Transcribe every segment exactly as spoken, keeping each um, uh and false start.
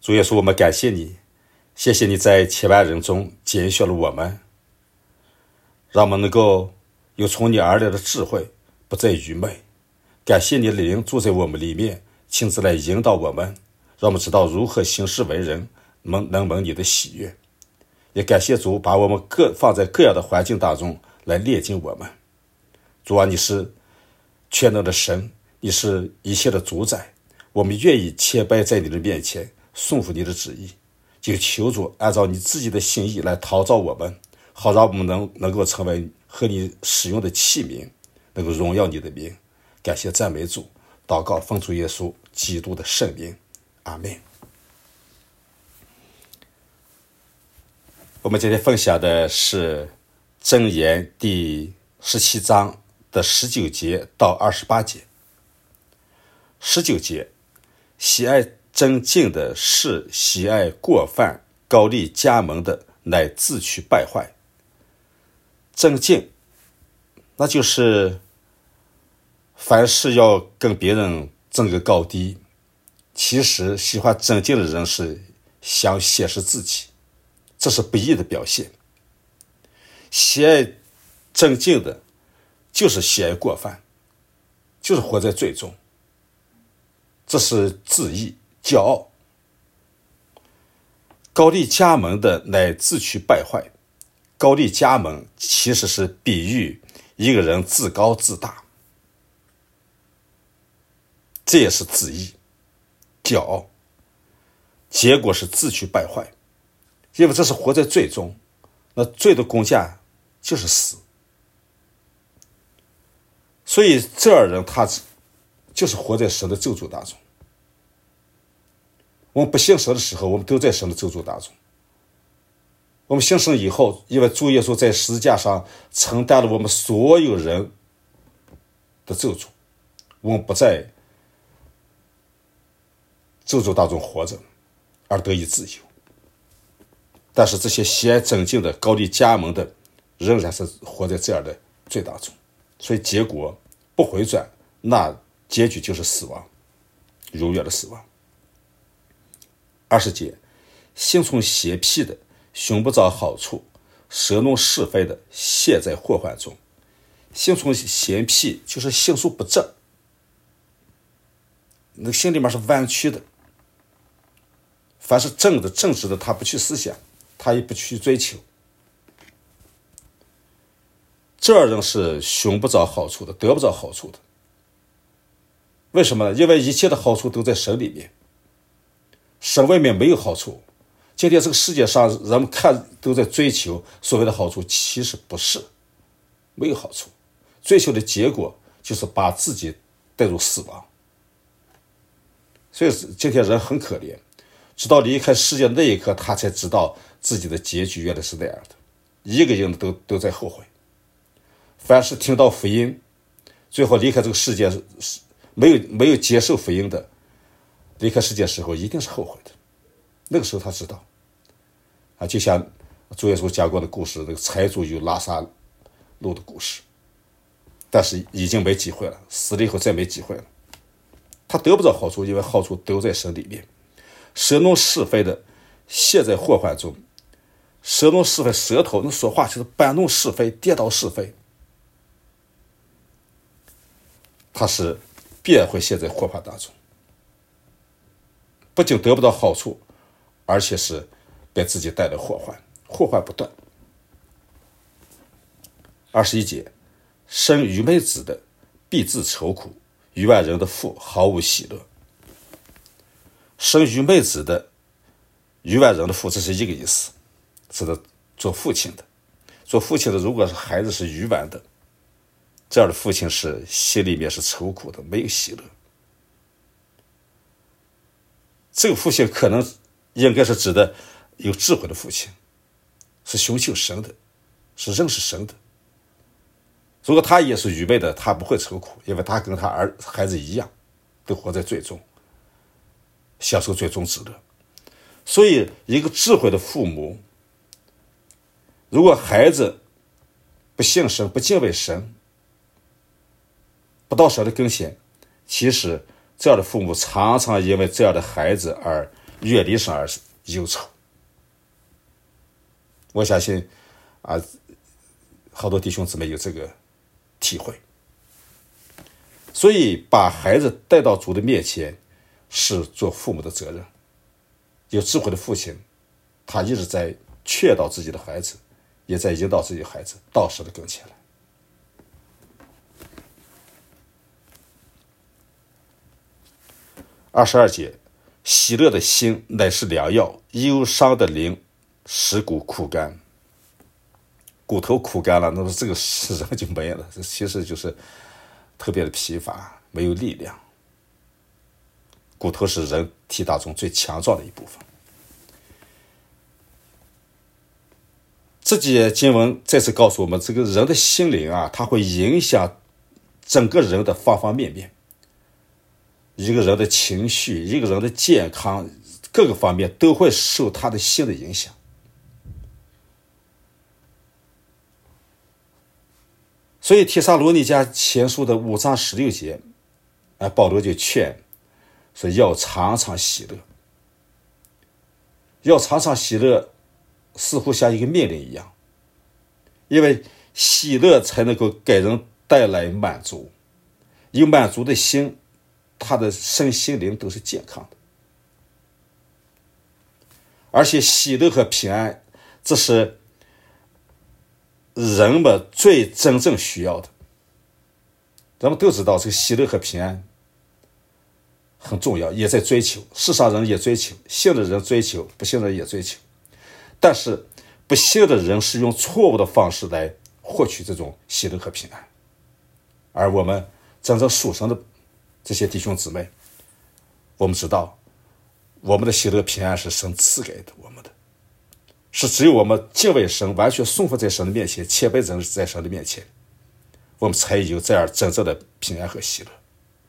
主耶稣，我们感谢你，谢谢你在千万人中拣选了我们，让我们能够有从你而来的智慧，不再愚昧。感谢你的灵住在我们里面，亲自来引导我们，让我们知道如何行事为人，能能蒙你的喜悦。也感谢主把我们各放在各样的环境当中来炼净我们。主啊，你是全能的神，你是一切的主宰，我们愿意谦卑在你的面前，顺服你的旨意，就求主按照你自己的心意来陶造我们，好让我们能能够成为和你使用的器皿，能够荣耀你的名。感谢赞美主，祷告奉主耶稣基督的圣名，阿们。我们今天分享的是箴言第十七章的十九节到二十八节。十九节，喜爱真敬的是喜爱过犯，高丽加盟的乃自取败坏。真敬，那就是凡事要跟别人争个高低，其实喜欢真敬的人是想显示自己，这是不义的表现。喜爱真敬的就是喜爱过犯，就是活在罪中，这是自义骄傲。高丽加盟的乃自取败坏。高丽加盟其实是比喻一个人自高自大，这也是自义骄傲，结果是自取败坏。因为这是活在罪中，那罪的工价就是死。所以这样人他就是活在神的咒诅当中。我们不信神的时候，我们都在神的咒诅当中。我们信神以后，因为主耶稣在十字架上承担了我们所有人的咒诅，我们不在咒诅当中活着，而得以自由。但是这些喜爱真敬的高丽加盟的仍然是活在这样的罪当中，所以结果不回转，那结局就是死亡，永远的死亡。二十节，心存邪僻的寻不着好处，舌弄是非的陷在祸患中。心存邪僻就是心术不正，那个心里面是弯曲的，凡是正的正直的他不去思想，他也不去追求。这样人是寻不着好处的，得不着好处的。为什么呢？因为一切的好处都在神里面，神外面没有好处。今天这个世界上人们看都在追求所谓的好处，其实不是，没有好处。追求的结果就是把自己带入死亡。所以今天人很可怜，直到离开世界的那一刻，他才知道自己的结局原来是那样的。一个人都都在后悔。凡是听到福音，最后离开这个世界，没有没有接受福音的，离开世界的时候一定是后悔的。那个时候他知道，啊，就像主耶稣讲过的故事，那个财主与拉撒路的故事，但是已经没机会了，死了以后再没机会了。他得不到好处，因为好处都在神里面。舌弄是非的陷在祸患中。舌弄是非，舌头能说话就是搬弄是非，颠倒是非，他是必然会陷在祸患当中，不仅得不到好处，而且是给自己带来祸患，祸患不断。二十一节，生愚昧子的必自愁苦，愚顽人的父毫无喜乐。生愚昧子的愚顽人的父，这是一个意思，指的做父亲的。做父亲的如果是孩子是愚顽的，这样的父亲是心里面是愁苦的，没有喜乐。这个父亲可能应该是指的有智慧的父亲，是寻求神的，是认识神的。如果他也是愚昧的，他不会愁苦，因为他跟他儿孩子一样，都活在罪中，享受罪中之乐。所以一个智慧的父母，如果孩子不信神，不敬畏神，不到神的跟前，其实这样的父母常常因为这样的孩子而远离神而忧愁。我相信啊，好多弟兄姊妹有这个体会。所以把孩子带到主的面前是做父母的责任。有智慧的父亲，他一直在劝导自己的孩子，也在引导自己的孩子到神的跟前来。二十二节，喜乐的心乃是良药，忧伤的灵使骨枯干。骨头枯干了，那么这个人就没了，这其实就是特别的疲乏，没有力量。骨头是人体当中最强壮的一部分。这节经文再次告诉我们，这个人的心灵啊，它会影响整个人的方方面面。一个人的情绪，一个人的健康，各个方面都会受他的心的影响。所以帖撒罗尼迦前书的五章十六节，啊，保罗就劝说要常常喜乐。要常常喜乐，似乎像一个命令一样，因为喜乐才能够给人带来满足，有满足的心，他的身心灵都是健康的。而且喜乐和平安，这是人们最真正需要的。咱们都知道这个喜乐和平安很重要，也在追求，世上人也追求，信的人追求，不信的人也追求。但是不信的人是用错误的方式来获取这种喜乐和平安，而我们真正属神的这些弟兄姊妹，我们知道我们的喜乐平安是神赐给的我们的，是只有我们敬畏神，完全顺服在神的面前，谦卑人在神的面前，我们才有这样真正的平安和喜乐。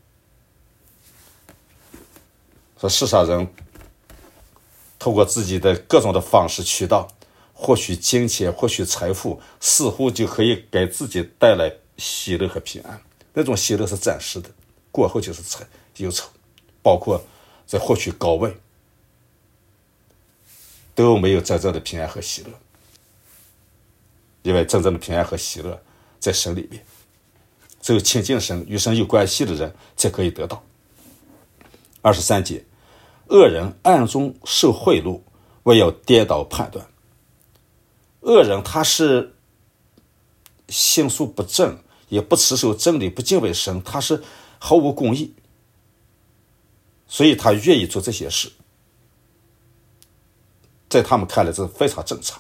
说世上人透过自己的各种的方式渠道获取金钱，获取财富，似乎就可以给自己带来喜乐和平安。那种喜乐是暂时的，过后就是忧愁，包括在获取高位都没有真正的平安和喜乐。因为真正的平安和喜乐在神里面，只有亲近神，与神有关系的人才可以得到。二十三节，恶人暗中受贿赂，为要颠倒判断。恶人他是心术不正，也不持守真理，不敬畏神，他是毫无公义，所以他愿意做这些事，在他们看来这是非常正常。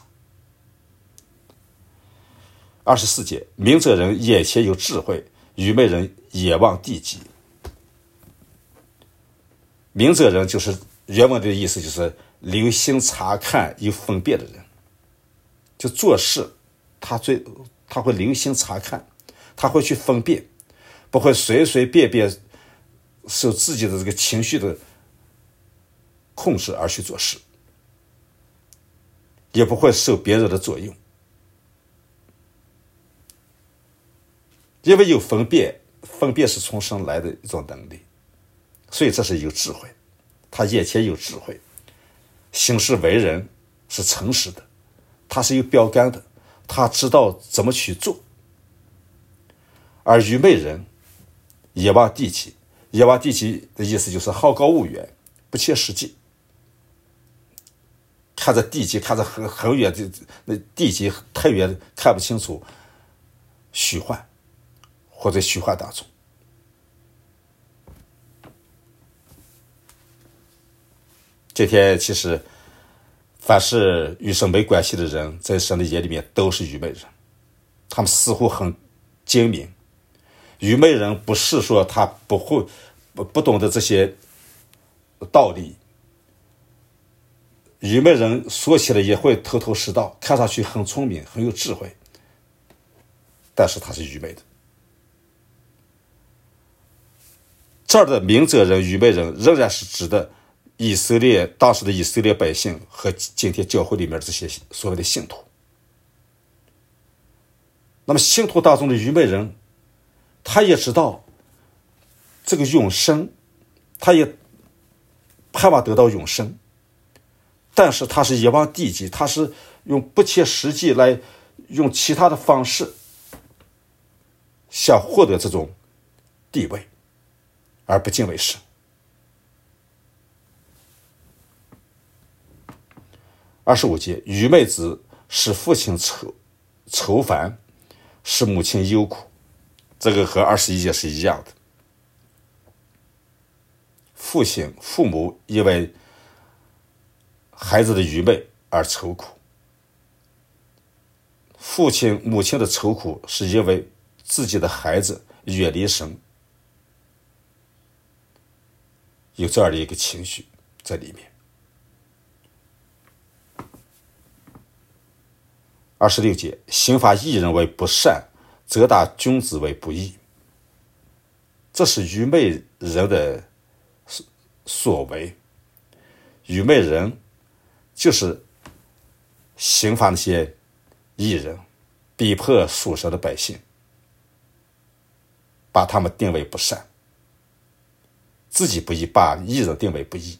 二十四节，明哲人眼前有智慧，愚昧人眼望地极。明哲人就是原文的意思，就是留心察看有分辨的人，就做事他最他会留心察看，他会去分辨，不会随随便便受自己的这个情绪的控制而去做事，也不会受别人的左右。因为有分辨，分辨是从神来的一种能力，所以这是有智慧，他眼前有智慧，行事为人是诚实的，他是有标杆的，他知道怎么去做。而愚昧人眼望地极，眼望地极的意思就是好高骛远，不切实际，看着地极，看着很很远的那地极太远看不清楚，虚幻，或者虚幻当中。今天其实凡是与神没关系的人，在神的眼里面都是愚昧人，他们似乎很精明。愚昧人不是说他不会 不, 不懂得这些道理，愚昧人说起来也会头头是道，看上去很聪明很有智慧，但是他是愚昧的。这儿的明哲人愚昧人仍然是指的以色列当时的以色列百姓和今天教会里面这些所谓的信徒。那么信徒当中的愚昧人，他也知道这个永生，他也盼望得到永生， 但是他是一往地极，他是用不切实际来用其他的方式想获得这种地位，而不敬畏神。二十五节，愚昧子使父亲愁愁烦，使母亲忧苦。这个和二十一节是一样的。父亲、父母因为孩子的愚昧而愁苦，父亲、母亲的愁苦是因为自己的孩子远离神，有这样的一个情绪在里面。二十六节，刑罚义人为不善，责打君子为不义。这是愚昧人的所为。愚昧人就是刑罚那些义人，逼迫属神的百姓，把他们定为不善，自己不义，把义人定为不义。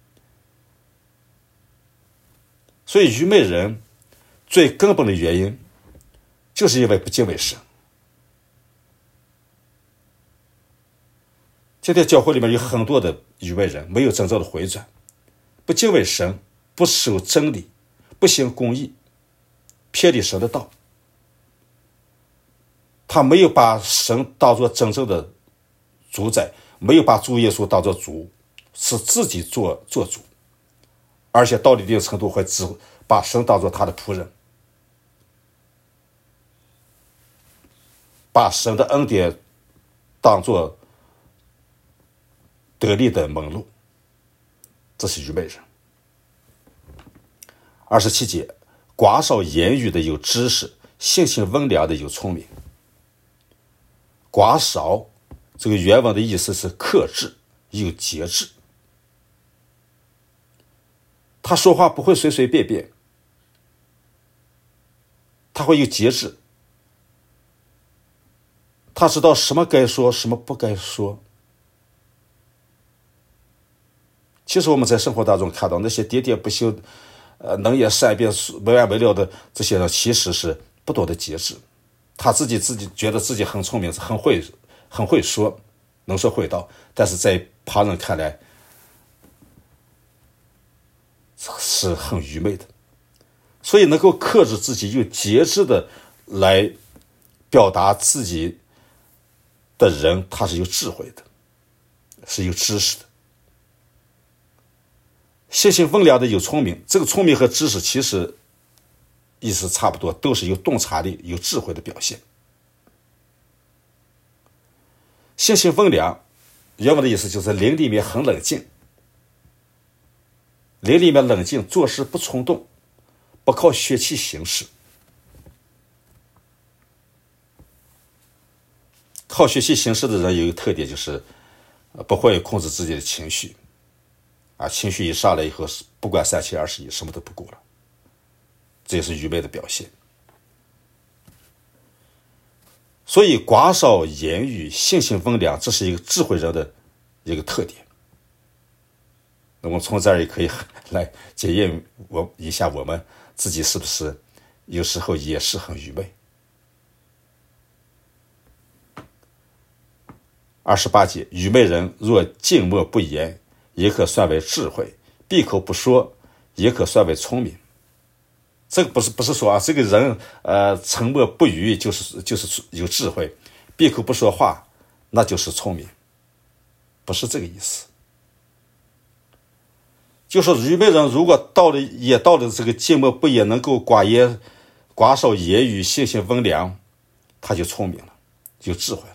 所以愚昧人最根本的原因就是因为不敬畏神。今天教会里面有很多的愚昧人，没有真正的回转，不敬畏神，不守真理，不行公义，偏离神的道。他没有把神当作真正的主宰，没有把主耶稣当作主，是自己做做主，而且到了一定程度会只把神当作他的仆人，把神的恩典当作得力的门路，这是愚昧人。二十七节，寡少言语的有知识，性情温良的有聪明。寡少这个原文的意思是克制，有节制。他说话不会随随便便，他会有节制，他知道什么该说，什么不该说。其实我们在生活当中看到那些喋喋不休、呃能言善辩、没完没了的这些人，其实是不懂得节制。他自己自己觉得自己很聪明，很会很会说，能说会道，但是在旁人看来是很愚昧的。所以能够克制自己，用节制的来表达自己的人，他是有智慧的，是有知识的。性情温良的有聪明，这个聪明和知识其实意思差不多，都是有洞察力、有智慧的表现。性情温良原文的意思就是灵里面很冷静，灵里面冷静，做事不冲动，不靠血气行事。靠血气行事的人有一个特点，就是不会控制自己的情绪啊，情绪一上来以后，不管三七二十一，什么都不顾了，这也是愚昧的表现。所以寡少言语，性情温良，这是一个智慧人的一个特点。那么从这儿也可以来检验我一下我们自己是不是有时候也是很愚昧。二十八节，愚昧人若静默不言，也可算为智慧；闭口不说，也可算为聪明。这个不是不是说啊，这个人呃沉默不语就是就是有智慧，闭口不说话那就是聪明，不是这个意思。就是愚昧人如果到了也到了这个静默不言，能够寡言寡少言语，性情温良，他就聪明了，有智慧了。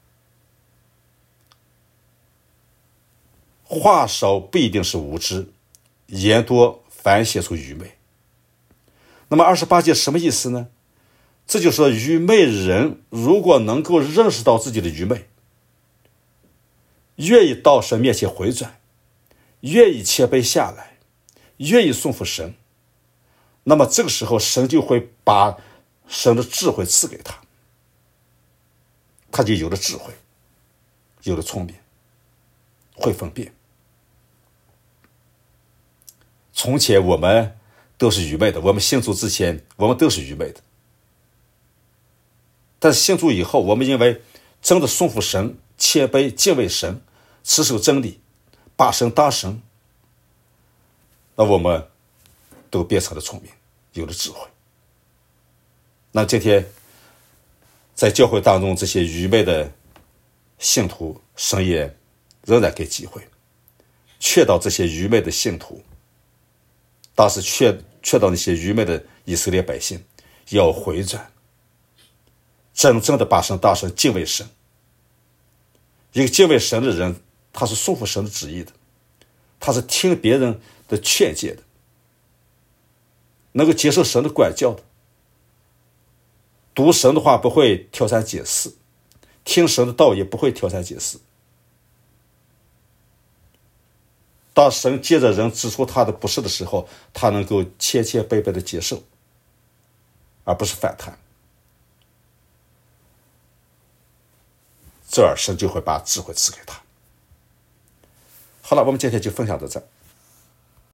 话少不一定是无知，言多反显出愚昧。那么二十八节什么意思呢？这就是说，愚昧人如果能够认识到自己的愚昧，愿意到神面前回转，愿意谦卑下来，愿意顺服神，那么这个时候神就会把神的智慧赐给他，他就有了智慧，有了聪明，会分辨。 从前我们都是愚昧的，我们信主之前我们都是愚昧的，但是信主以后，我们因为真的顺服神，谦卑敬畏神，持守真理，把神当神，那我们都变成了聪明，有了智慧。那今天在教会当中，这些愚昧的信徒，神也仍然给机会劝导这些愚昧的信徒，当时劝劝导那些愚昧的以色列百姓要回转，真正的把神当神，敬畏神。一个敬畏神的人，他是顺服神的旨意的，他是听别人的劝诫的，能够接受神的管教的，读神的话不会挑三拣四，听神的道也不会挑三拣四。当神借着人指出他的不是的时候，他能够谦谦卑卑的接受，而不是反弹，这儿神就会把智慧赐给他。好了，我们今天就分享到这儿。